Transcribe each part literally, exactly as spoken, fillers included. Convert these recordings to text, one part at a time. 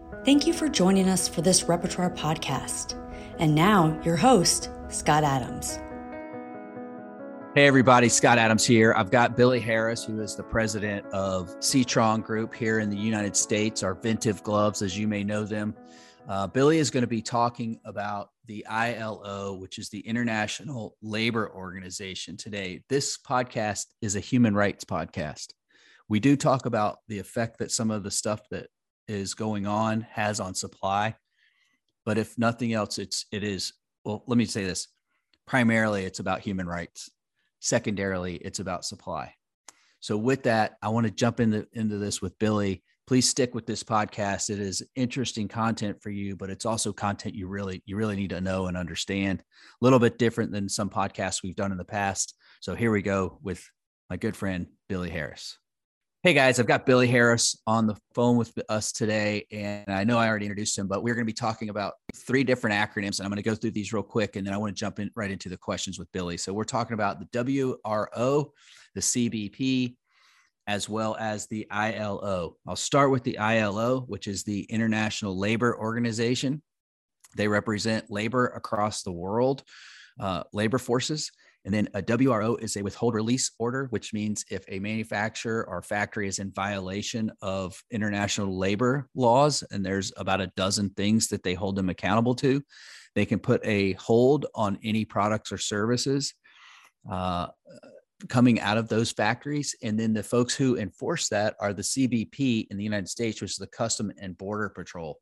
Thank you for joining us for this Repertoire podcast. And now, your host, Scott Adams. Hey, everybody, Scott Adams here. I've got Billy Harris, who is the president of C-Tron Group here in the United States, our Ventive Gloves, as you may know them. Uh, Billy is going to be talking about the I L O, which is the International Labor Organization today. This podcast is a human rights podcast. We do talk about the effect that some of the stuff that is going on has on supply. But if nothing else, it's, it is, well, let me say this. Primarily, it's about human rights. Secondarily, it's about supply. So with that, I want to jump into, into this with Billy. Please stick with this podcast. It is interesting content for you, but it's also content you really, you really need to know and understand. A little bit different than some podcasts we've done in the past. So here we go with my good friend, Billy Harris. Hey guys, I've got Billy Harris on the phone with us today, and I know I already introduced him, but we're going to be talking about three different acronyms, and I'm going to go through these real quick, and then I want to jump in right into the questions with Billy. So we're talking about the W R O, the C B P, as well as the I L O. I'll start with the I L O, which is the International Labor Organization. They represent labor across the world, uh, labor forces. And then a W R O is a withhold release order, which means if a manufacturer or factory is in violation of international labor laws, and there's about a dozen things that they hold them accountable to, they can put a hold on any products or services uh, coming out of those factories. And then the folks who enforce that are the C B P in the United States, which is the Custom and Border Patrol.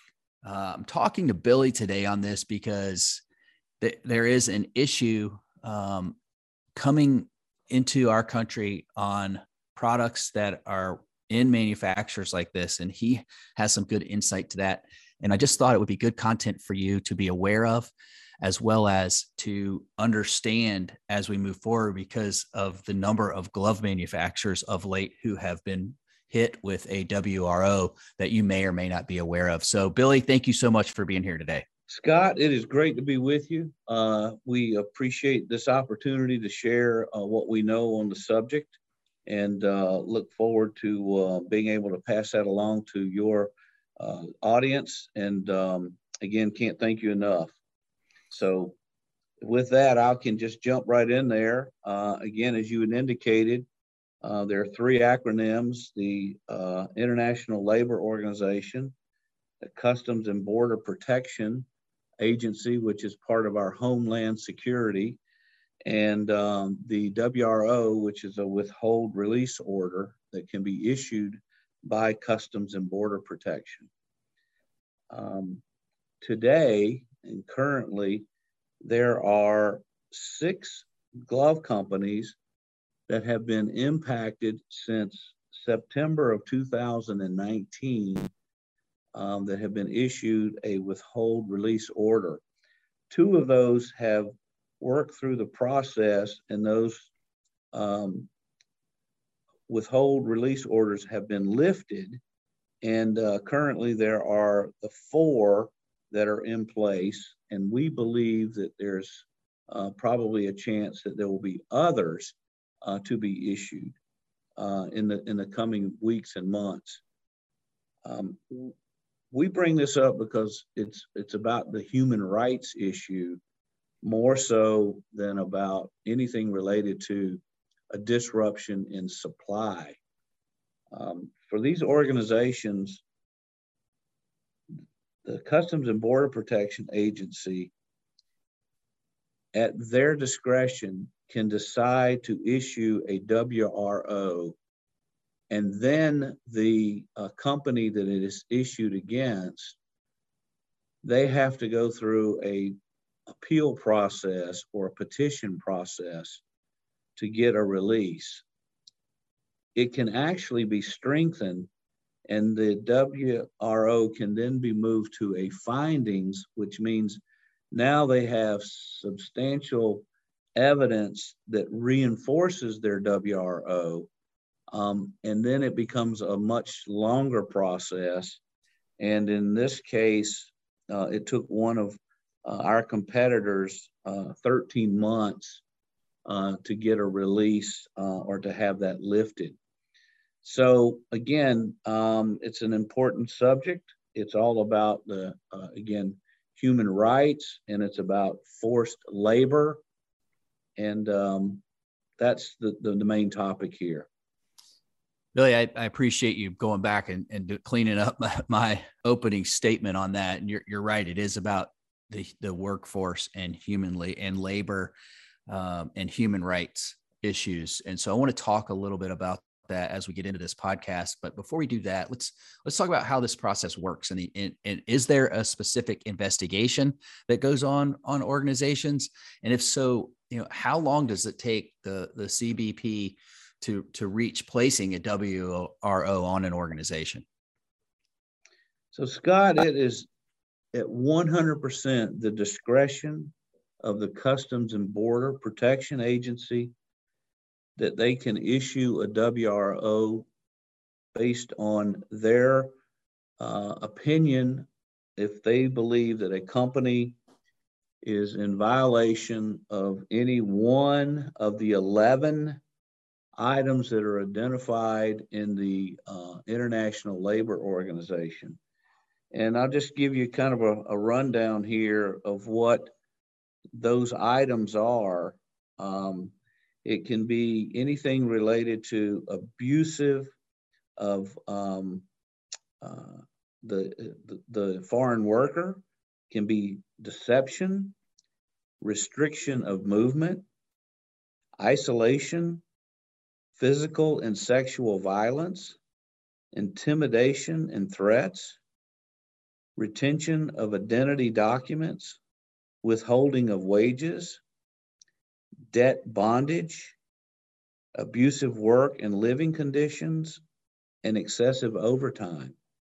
Uh, I'm talking to Billy today on this because th- there is an issue um, coming into our country on products that are in manufacturers like this. And he has some good insight to that. And I just thought it would be good content for you to be aware of, as well as to understand as we move forward, because of the number of glove manufacturers of late who have been hit with a W R O that you may or may not be aware of. So Billy, thank you so much for being here today. Scott, it is great to be with you. Uh, we appreciate this opportunity to share uh, what we know on the subject, and uh, look forward to uh, being able to pass that along to your uh, audience. And um, again, can't thank you enough. So with that, I can just jump right in there. Uh, again, as you had indicated, uh, there are three acronyms: the uh, International Labor Organization, the Customs and Border Protection Agency, which is part of our Homeland Security, and um, the W R O, which is a withhold release order that can be issued by Customs and Border Protection. Um, today and currently, there are six glove companies that have been impacted since September of two thousand nineteen Um, that have been issued a withhold release order. Two of those have worked through the process, and those um, withhold release orders have been lifted. And uh, currently there are the four that are in place, and we believe that there's uh, probably a chance that there will be others uh, to be issued uh, in the in the coming weeks and months. Um, We bring this up because it's it's about the human rights issue more so than about anything related to a disruption in supply. Um, for these organizations, the Customs and Border Protection Agency, at their discretion, can decide to issue a W R O, and then the uh, company that it is issued against, they have to go through a appeal process or a petition process to get a release. It can actually be strengthened, and the W R O can then be moved to a findings, which means now they have substantial evidence that reinforces their W R O. Um, and then it becomes a much longer process. And in this case, uh, it took one of uh, our competitors uh, thirteen months uh, to get a release uh, or to have that lifted. So again, um, it's an important subject. it's all about the, uh, again, human rights, and it's about forced labor. And um, that's the, the, the main topic here. Billy, I, I appreciate you going back and, and cleaning up my, my opening statement on that. And you're, you're right. It is about the, the workforce and humanly and labor um, and human rights issues. And so I want to talk a little bit about that as we get into this podcast. But before we do that, let's let's talk about how this process works. And, the, and, and is there a specific investigation that goes on on organizations? And if so, you know, how long does it take the the C B P to to reach placing a W R O on an organization? So, Scott, it is at one hundred percent the discretion of the Customs and Border Protection Agency that they can issue a W R O based on their uh, opinion if they believe that a company is in violation of any one of the eleven items that are identified in the uh, International Labor Organization. And I'll just give you kind of a, a rundown here of what those items are. Um, it can be anything related to abusive of um, uh, the, the, the foreign worker, can be deception, restriction of movement, isolation, physical and sexual violence, intimidation and threats, retention of identity documents, withholding of wages, debt bondage, abusive work and living conditions, and excessive overtime.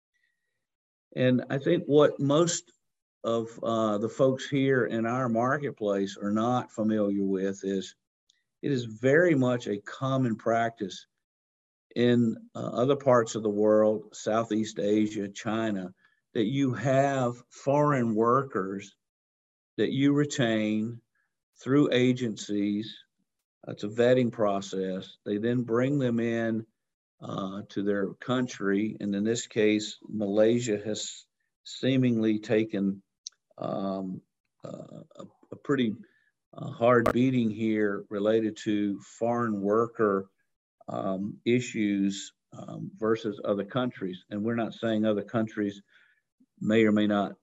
And I think what most of uh, the folks here in our marketplace are not familiar with is it is very much a common practice in uh, other parts of the world, Southeast Asia, China, that you have foreign workers that you retain through agencies. It's a vetting process. They then bring them in uh, to their country. And in this case, Malaysia has seemingly taken um, uh, a, a pretty uh, hard beating here related to foreign worker um, issues um, versus other countries. And we're not saying other countries may or may not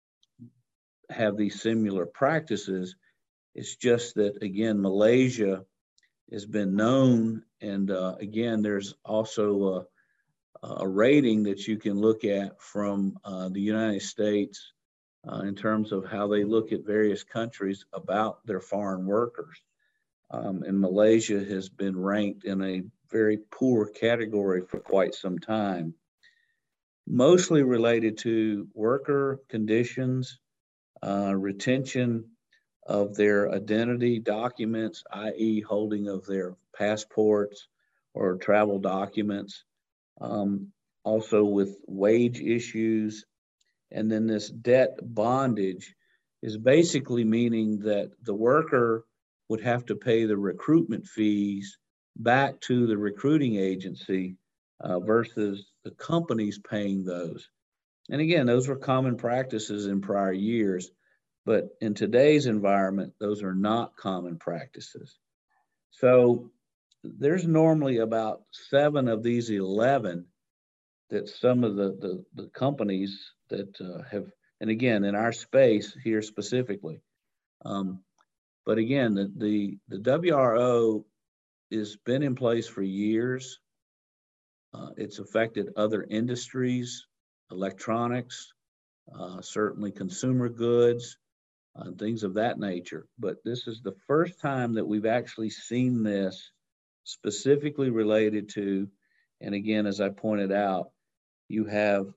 have these similar practices. It's just that, again, Malaysia has been known. And uh, again, there's also a, a rating that you can look at from uh, the United States uh, in terms of how they look at various countries about their foreign workers. Um, and Malaysia has been ranked in a very poor category for quite some time, mostly related to worker conditions, uh, retention of their identity documents, that is holding of their passports or travel documents, um, also with wage issues. And then this debt bondage is basically meaning that the worker would have to pay the recruitment fees back to the recruiting agency uh, versus the companies paying those. And again, those were common practices in prior years, but in today's environment, those are not common practices. So there's normally about seven of these eleven that some of the, the, the companies that uh, have, and again, in our space here specifically, um, but again, the, the, the W R O has been in place for years. Uh, it's affected other industries, electronics, uh, certainly consumer goods, uh, things of that nature. But this is the first time that we've actually seen this specifically related to, and again, as I pointed out, you have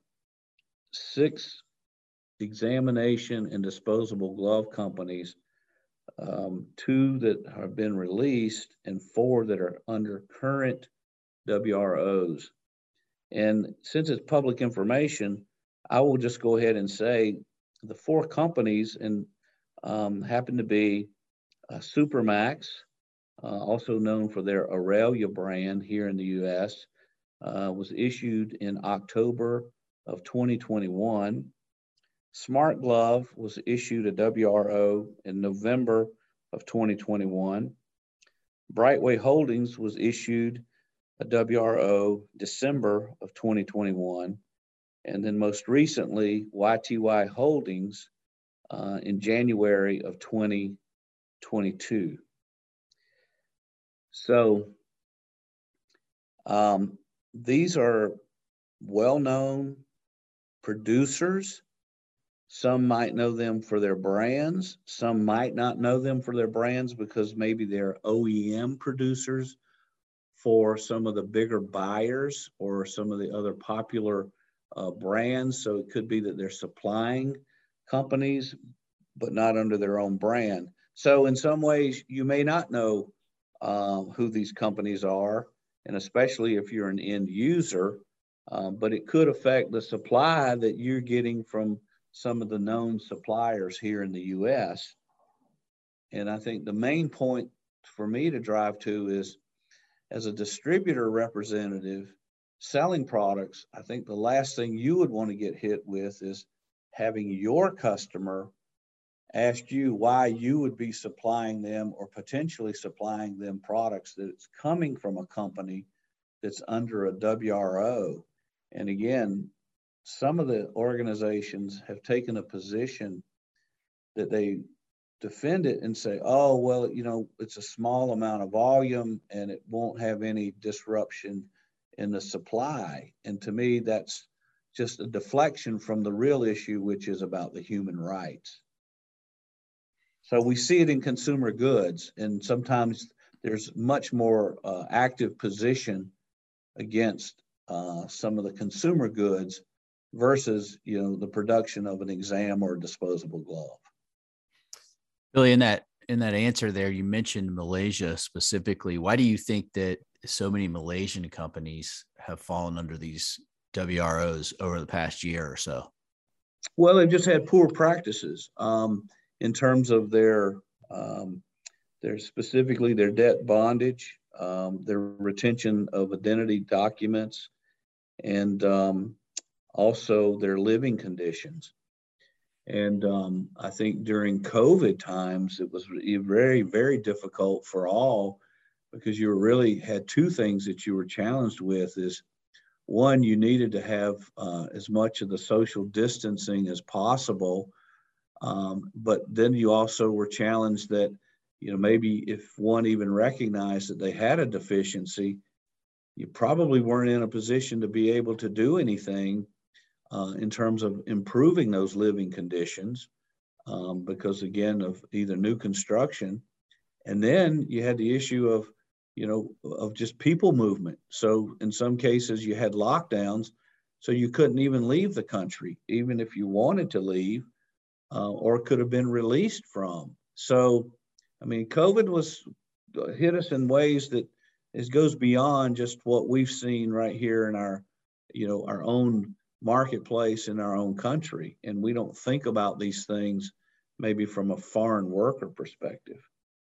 six examination and disposable glove companies, um, two that have been released and four that are under current W R Os. And since it's public information, I will just go ahead and say the four companies and um, happen to be uh, Supermax, uh, also known for their Aurelia brand here in the U S, uh, was issued in October of twenty twenty-one. Smart Glove was issued a W R O in November of twenty twenty-one. Brightway Holdings was issued a W R O December of twenty twenty-one. And then most recently, Y T Y Holdings uh, in January of twenty twenty-two. So um, these are well-known producers. Some might know them for their brands. Some might not know them for their brands because maybe they're O E M producers for some of the bigger buyers or some of the other popular uh, brands. So it could be that they're supplying companies, but not under their own brand. So in some ways, you may not know uh, who these companies are, and especially if you're an end user, uh, but it could affect the supply that you're getting from some of the known suppliers here in the U S. And I think the main point for me to drive to is, as a distributor representative selling products, I think the last thing you would want to get hit with is having your customer ask you why you would be supplying them or potentially supplying them products that's coming from a company that's under a W R O. And again, some of the organizations have taken a position that they defend it and say, oh, well, you know, it's a small amount of volume and it won't have any disruption in the supply. And to me, that's just a deflection from the real issue, which is about the human rights. So we see it in consumer goods, and sometimes there's much more uh, active position against uh, some of the consumer goods versus, you know, the production of an exam or a disposable glove. Billy, in that in that answer there, you mentioned Malaysia specifically. Why do you think that so many Malaysian companies have fallen under these W R Os over the past year or so? Well, they've just had poor practices um, in terms of their um, their specifically their debt bondage, um, their retention of identity documents, and um, also their living conditions. And um, I think during COVID times, it was very, very difficult for all, because you really had two things that you were challenged with. Is one, you needed to have uh, as much of the social distancing as possible. Um, but then you also were challenged that, you know, maybe if one even recognized that they had a deficiency, you probably weren't in a position to be able to do anything Uh, in terms of improving those living conditions, um, because again, of either new construction, and then you had the issue of, you know, of just people movement. So in some cases you had lockdowns, so you couldn't even leave the country, even if you wanted to leave, uh, or could have been released from. So, I mean, COVID was hit us in ways that it goes beyond just what we've seen right here in our, you know, our own marketplace in our own country. And we don't think about these things maybe from a foreign worker perspective.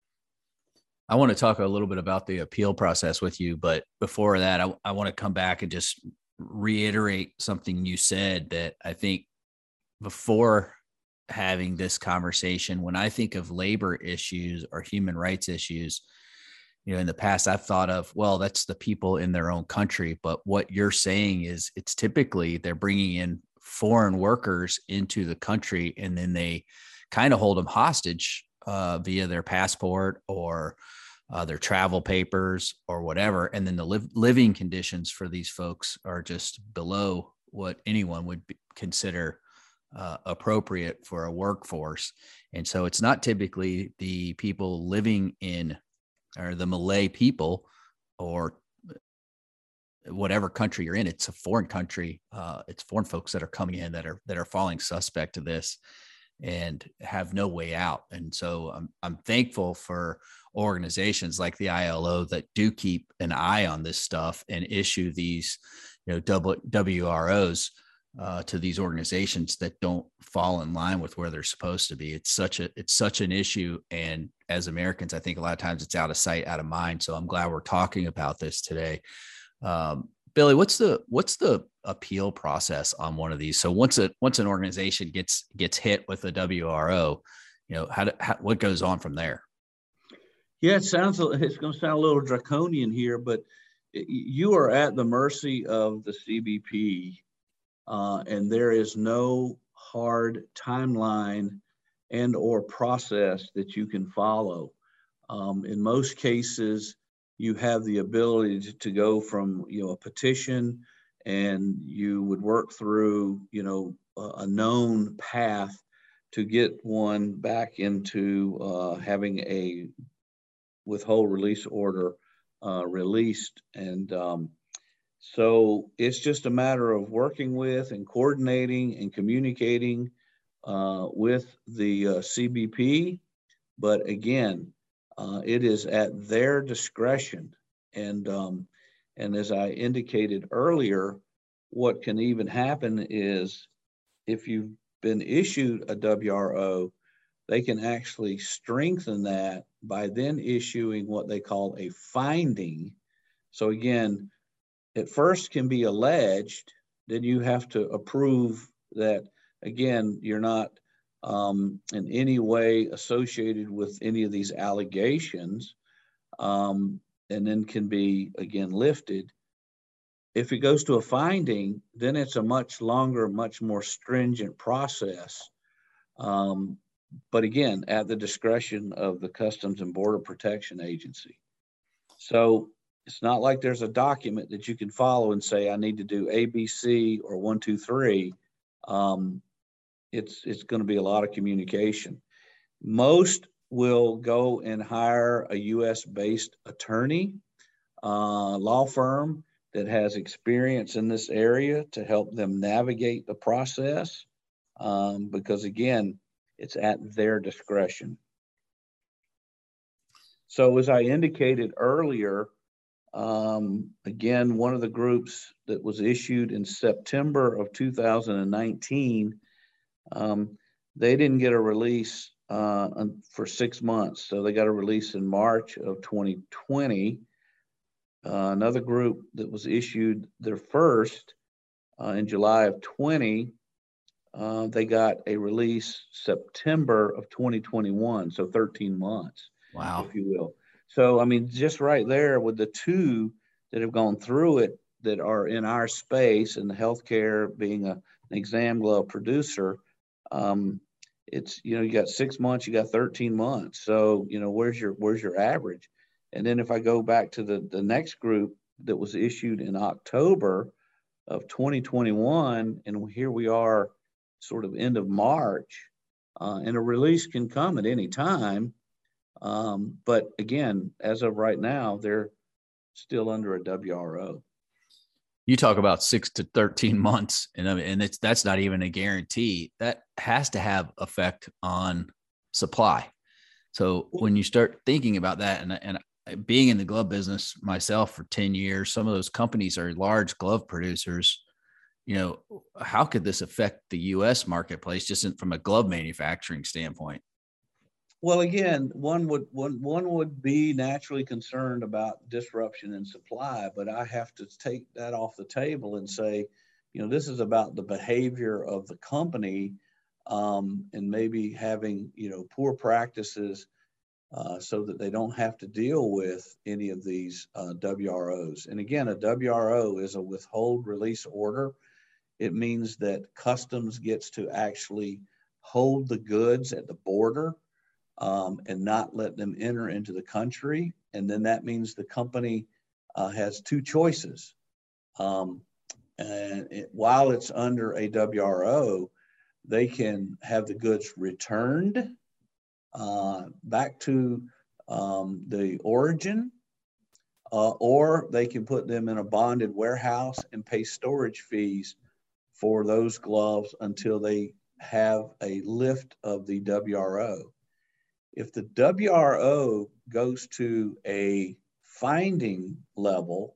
I want to talk a little bit about the appeal process with you, but before that, I, I want to come back and just reiterate something you said, that I think before having this conversation, when I think of labor issues or human rights issues, you know, in the past, I've thought of, well, that's the people in their own country. But what you're saying is it's typically they're bringing in foreign workers into the country, and then they kind of hold them hostage uh, via their passport or uh, their travel papers or whatever. And then the li- living conditions for these folks are just below what anyone would be, consider uh, appropriate for a workforce. And so it's not typically the people living in, or the Malay people, or whatever country you're in. It's a foreign country. Uh, it's foreign folks that are coming in that are that are falling suspect to this and have no way out. And so I'm I'm thankful for organizations like the I L O that do keep an eye on this stuff and issue these, you know, W R Os uh, to these organizations that don't fall in line with where they're supposed to be. It's such a it's such an issue, and as Americans, I think a lot of times it's out of sight, out of mind. So I'm glad we're talking about this today. Um, Billy, what's the what's the appeal process on one of these? So once a once an organization gets gets hit with a W R O, you know, how, do, how what goes on from there? Yeah, it sounds it's going to sound a little draconian here, but you are at the mercy of the C B P, uh, and there is no hard timeline and or process that you can follow. Um, in most cases, you have the ability to, to go from, you know, a petition, and you would work through, you know, a, a known path to get one back into uh, having a withhold release order uh, released. And um, so it's just a matter of working with and coordinating and communicating uh, with the uh, C B P. But again, uh, it is at their discretion. And, um, and as I indicated earlier, what can even happen is if you've been issued a W R O, they can actually strengthen that by then issuing what they call a finding. So again, at first can be alleged, then you have to approve that, again, you're not um, in any way associated with any of these allegations, um, and then can be, again, lifted. If it goes to a finding, then it's a much longer, much more stringent process. Um, but again, at the discretion of the Customs and Border Protection Agency. So it's not like there's a document that you can follow and say, I need to do A, B, C, or one, two, three. Um, it's it's going to be a lot of communication. Most will go and hire a U S-based attorney, uh, law firm that has experience in this area to help them navigate the process. Um, because again, it's at their discretion. So as I indicated earlier, um, again, one of the groups that was issued in September of two thousand nineteen, um, they didn't get a release uh, for six months. So they got a release in March of twenty twenty. Uh, another group that was issued their first uh, in July of twenty, Uh, they got a release September of twenty twenty-one, so thirteen months, wow, if you will. So, I mean, just right there with the two that have gone through it that are in our space, and the healthcare being a, an exam glove producer, um, it's, you know, you got six months, you got thirteen months. So, you know, where's your where's your average? And then if I go back to the, the next group that was issued in October of twenty twenty-one, and here we are sort of end of March, uh, and a release can come at any time. Um, but again, as of right now, they're still under a W R O. You talk about six to thirteen months, and and it's that's not even a guarantee. That has to have effect on supply. So when you start thinking about that, and and being in the glove business myself for ten years, some of those companies are large glove producers. You know, how could this affect the U S marketplace just from a glove manufacturing standpoint? Well, again, one would one one would be naturally concerned about disruption in supply, but I have to take that off the table and say, you know, this is about the behavior of the company, um, and maybe having, you know, poor practices uh, so that they don't have to deal with any of these uh, W R Os. And again, a W R O is a withhold release order. It means that Customs gets to actually hold the goods at the border um, and not let them enter into the country. And then that means the company uh, has two choices. Um, and it, while it's under a W R O, they can have the goods returned uh, back to um, the origin, uh, or they can put them in a bonded warehouse and pay storage fees for those gloves until they have a lift of the W R O. If the W R O goes to a finding level,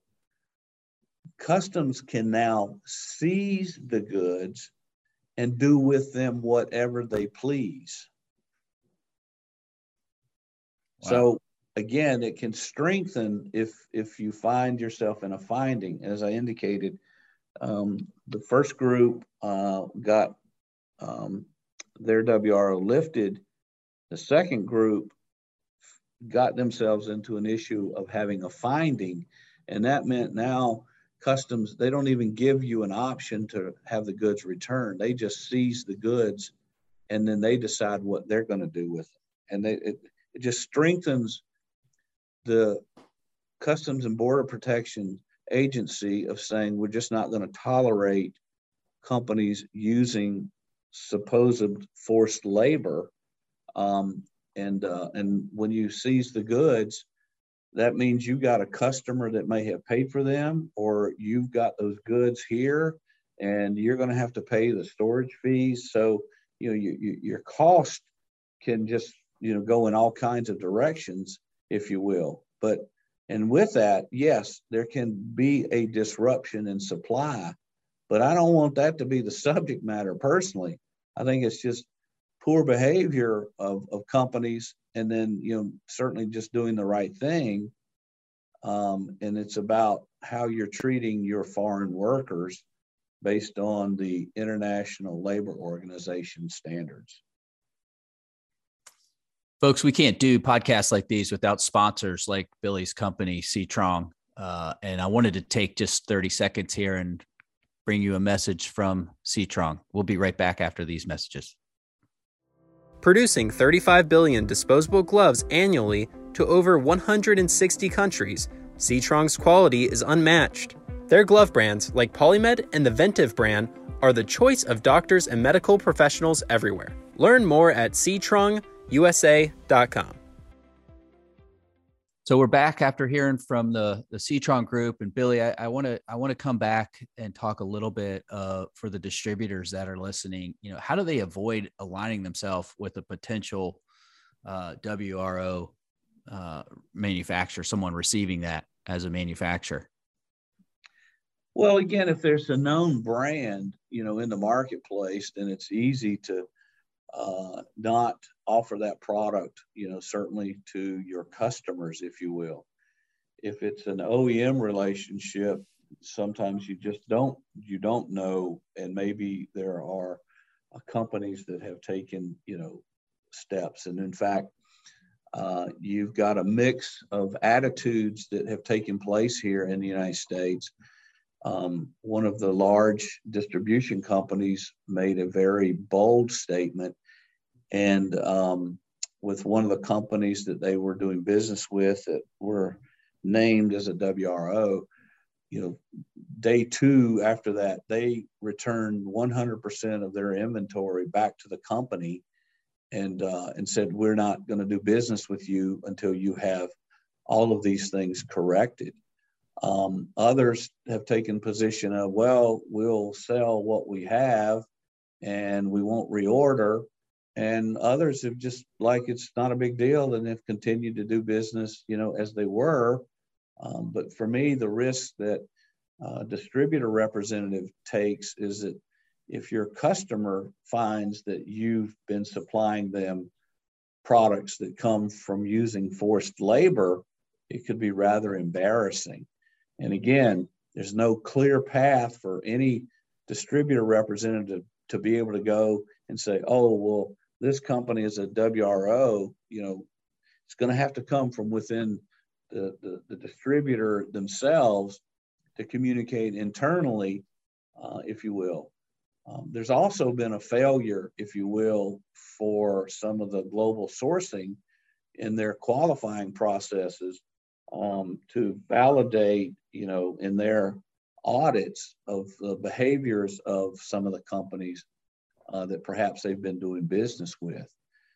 Customs can now seize the goods and do with them whatever they please. Wow. So again, it can strengthen if if you find yourself in a finding. As I indicated, um, the first group uh, got um, their W R O lifted. The second group got themselves into an issue of having a finding, and that meant now customs, they don't even give you an option to have the goods returned. They just seize the goods, and then they decide what they're going to do with them. And they, it, it just strengthens the Customs and Border Protection Agency of saying we're just not going to tolerate companies using supposed forced labor. Um, and uh, and when you seize the goods, that means you got a customer that may have paid for them, or you've got those goods here, and you're going to have to pay the storage fees. So you know you, you, your cost can just you know go in all kinds of directions, if you will. But and with that, yes, there can be a disruption in supply, but I don't want that to be the subject matter personally. I think it's just poor behavior of, of companies, and then, you know, certainly just doing the right thing. Um, and it's about how you're treating your foreign workers based on the International Labor Organization standards. Folks, we can't do podcasts like these without sponsors like Billy's company, Seatrong. Uh, and I wanted to take just thirty seconds here and bring you a message from Seatrong. We'll be right back after these messages. Producing thirty-five billion disposable gloves annually to over one hundred sixty countries, Seatrong's quality is unmatched. Their glove brands, like Polymed and the Ventive brand, are the choice of doctors and medical professionals everywhere. Learn more at Seatrong U S A dot com. So we're back after hearing from the the Seatrong group, and Billy, I want to I want to come back and talk a little bit uh, for the distributors that are listening. You know, how do they avoid aligning themselves with a potential uh, W R O uh, manufacturer, someone receiving that as a manufacturer? Well, again, if there's a known brand, you know, in the marketplace, then it's easy to uh, not offer that product, you know, certainly to your customers, if you will. If it's an O E M relationship, sometimes you just don't, you don't know. And maybe there are uh, companies that have taken, you know, steps. And in fact, uh, you've got a mix of attitudes that have taken place here in the United States. Um, one of the large distribution companies made a very bold statement. And um, with one of the companies that they were doing business with that were named as a W R O, you know, day two after that, they returned one hundred percent of their inventory back to the company and, uh, and said, we're not going to do business with you until you have all of these things corrected. Um, others have taken position of, well, we'll sell what we have and we won't reorder. And others have just, like, it's not a big deal, and have continued to do business, you know, as they were. Um, but for me, the risk that a distributor representative takes is that if your customer finds that you've been supplying them products that come from using forced labor, it could be rather embarrassing. And again, there's no clear path for any distributor representative to be able to go and say, oh, well, this company is a W R O, you know, it's going to have to come from within the, the, the distributor themselves to communicate internally, uh, if you will. Um, there's also been a failure, if you will, for some of the global sourcing in their qualifying processes um, to validate, you know, in their audits of the behaviors of some of the companies Uh, that perhaps they've been doing business with.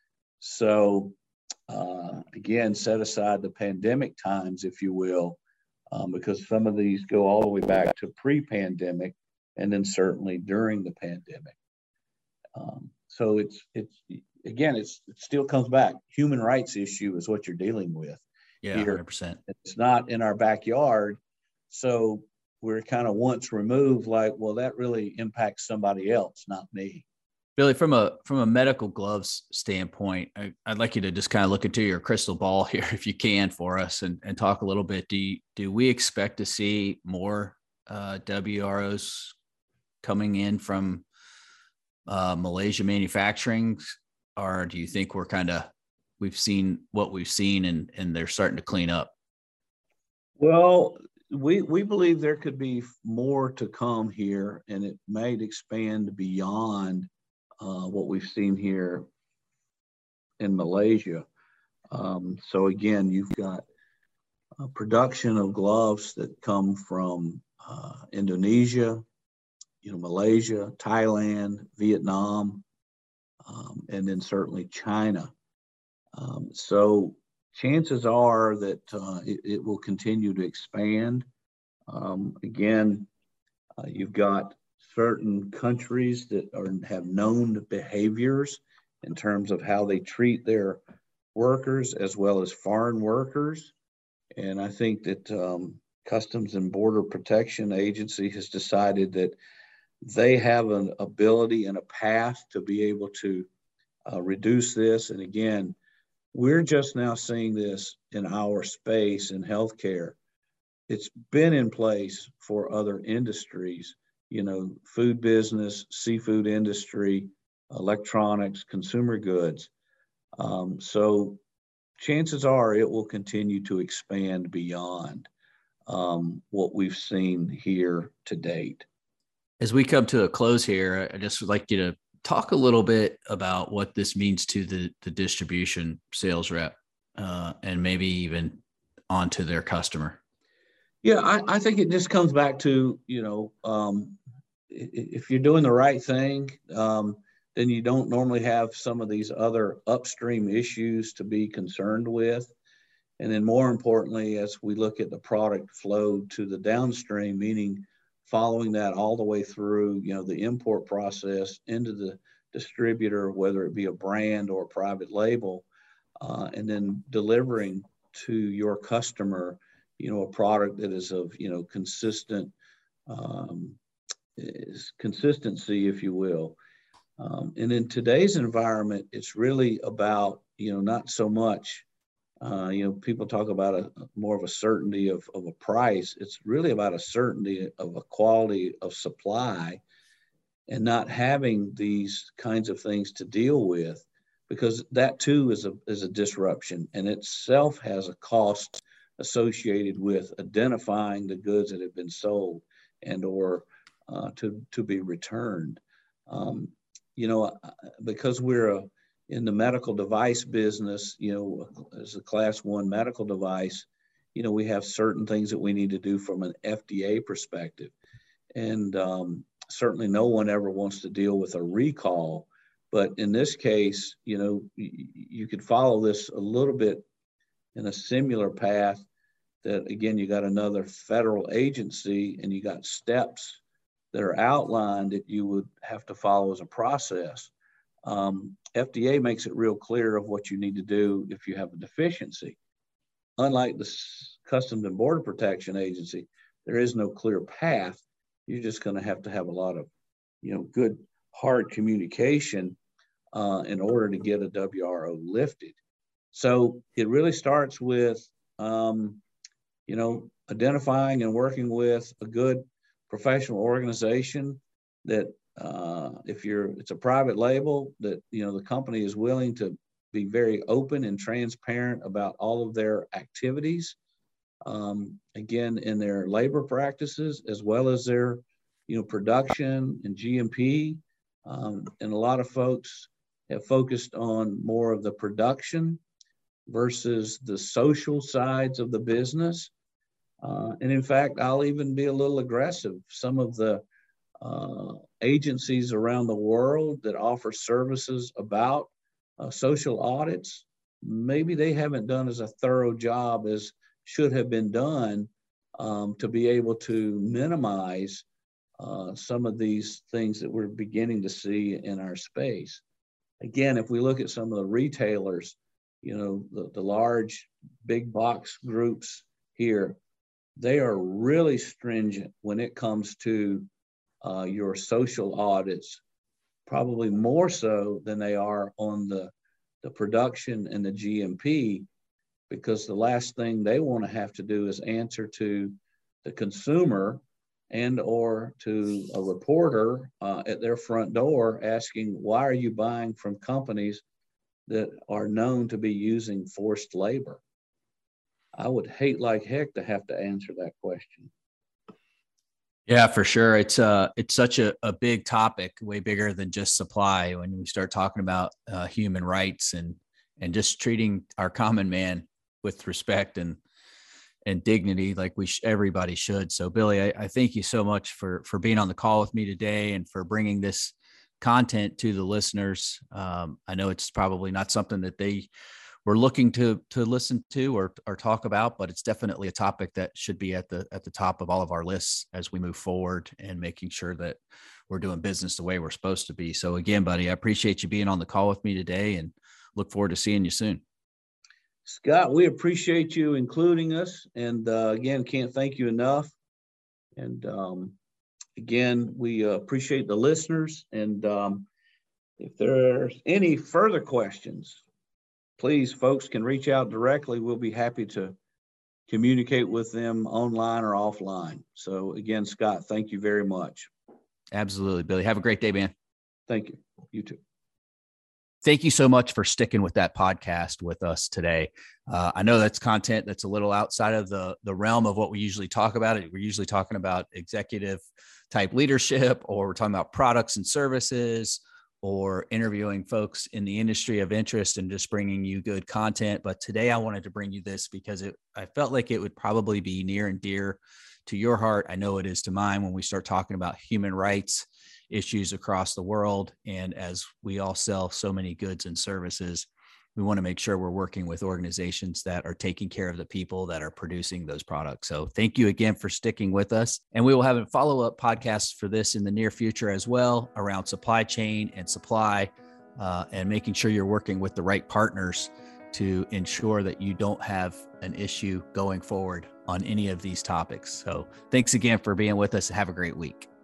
So uh, again, set aside the pandemic times, if you will, um, because some of these go all the way back to pre-pandemic and then certainly during the pandemic. Um, so it's, it's again, it's, it still comes back. Human rights issue is what you're dealing with. Yeah, here. one hundred percent. It's not in our backyard. So we're kind of once removed, like, well, that really impacts somebody else, not me. Billy, from a from a medical gloves standpoint, I, I'd like you to just kind of look into your crystal ball here, if you can, for us, and, and talk a little bit. Do you, do we expect to see more uh, W R Os coming in from uh, Malaysia manufacturing, or do you think we're kind of we've seen what we've seen and and they're starting to clean up? Well, we we believe there could be more to come here, and it might expand beyond uh, what we've seen here in Malaysia. Um, so again, you've got a production of gloves that come from uh, Indonesia, you know, Malaysia, Thailand, Vietnam, um, and then certainly China. Um, so chances are that uh, it, it will continue to expand. Um, again, uh, you've got certain countries that are, have known behaviors in terms of how they treat their workers as well as foreign workers. And I think that um, Customs and Border Protection Agency has decided that they have an ability and a path to be able to uh, reduce this. And again, we're just now seeing this in our space in healthcare. It's been in place for other industries, you know, food business, seafood industry, electronics, consumer goods. Um, so chances are it will continue to expand beyond um, what we've seen here to date. As we come to a close here, I just would like you to talk a little bit about what this means to the, the distribution sales rep uh, and maybe even onto their customer. Yeah, I, I think it just comes back to, you know, um, if you're doing the right thing, um, then you don't normally have some of these other upstream issues to be concerned with. And then more importantly, as we look at the product flow to the downstream, meaning following that all the way through, you know, the import process into the distributor, whether it be a brand or a private label, uh, and then delivering to your customer, you know, a product that is of, you know, consistent, um, is consistency, if you will. Um, and in today's environment, it's really about, you know, not so much, uh, you know, people talk about a more of a certainty of, of a price. It's really about a certainty of a quality of supply and not having these kinds of things to deal with, because that too is a, is a disruption, and itself has a cost associated with identifying the goods that have been sold and or uh, to, to be returned. Um, you know, because we're a, in the medical device business, you know, as a class one medical device, you know, we have certain things that we need to do from an F D A perspective. And um, certainly no one ever wants to deal with a recall. But in this case, you know, you, you could follow this a little bit in a similar path that, again, you got another federal agency and you got steps that are outlined that you would have to follow as a process. Um, F D A makes it real clear of what you need to do if you have a deficiency. Unlike the Customs and Border Protection Agency, there is no clear path. You're just going to have to have a lot of, you know, good, hard communication uh, in order to get a W R O lifted. So it really starts with, um, you know, identifying and working with a good professional organization that uh, if you're, it's a private label, that, you know, the company is willing to be very open and transparent about all of their activities. Um, again, in their labor practices, as well as their, you know, production and G M P. Um, and a lot of folks have focused on more of the production versus the social sides of the business. Uh, and in fact, I'll even be a little aggressive. Some of the uh, agencies around the world that offer services about uh, social audits, maybe they haven't done as a thorough job as should have been done um, to be able to minimize uh, some of these things that we're beginning to see in our space. Again, if we look at some of the retailers, you know, the, the large big box groups here, they are really stringent when it comes to uh, your social audits, probably more so than they are on the, the production and the G M P, because the last thing they want to have to do is answer to the consumer and or to a reporter uh, at their front door asking, why are you buying from companies that are known to be using forced labor? I would hate like heck to have to answer that question. Yeah, for sure. It's uh, it's such a, a big topic, way bigger than just supply. When we start talking about uh, human rights and and just treating our common man with respect and and dignity, like we sh- everybody should. So, Billy, I, I thank you so much for for being on the call with me today and for bringing this content to the listeners. Um, I know it's probably not something that they were looking to to listen to or or talk about, but it's definitely a topic that should be at the at the top of all of our lists as we move forward and making sure that we're doing business the way we're supposed to be. So again, buddy, I appreciate you being on the call with me today and look forward to seeing you soon. Scott, we appreciate you including us. And uh, again, can't thank you enough. And um, again, we uh, appreciate the listeners. And um, if there's any further questions, please, folks can reach out directly. We'll be happy to communicate with them online or offline. So again, Scott, thank you very much. Absolutely, Billy. Have a great day, man. Thank you. You too. Thank you so much for sticking with that podcast with us today. Uh, I know that's content that's a little outside of the, the realm of what we usually talk about. We're usually talking about executive type leadership, or we're talking about products and services, or interviewing folks in the industry of interest and just bringing you good content. But today I wanted to bring you this because it, I felt like it would probably be near and dear to your heart. I know it is to mine when we start talking about human rights issues across the world. And as we all sell so many goods and services, we want to make sure we're working with organizations that are taking care of the people that are producing those products. So thank you again for sticking with us. And we will have a follow-up podcast for this in the near future as well, around supply chain and supply, uh, and making sure you're working with the right partners to ensure that you don't have an issue going forward on any of these topics. So thanks again for being with us. Have a great week.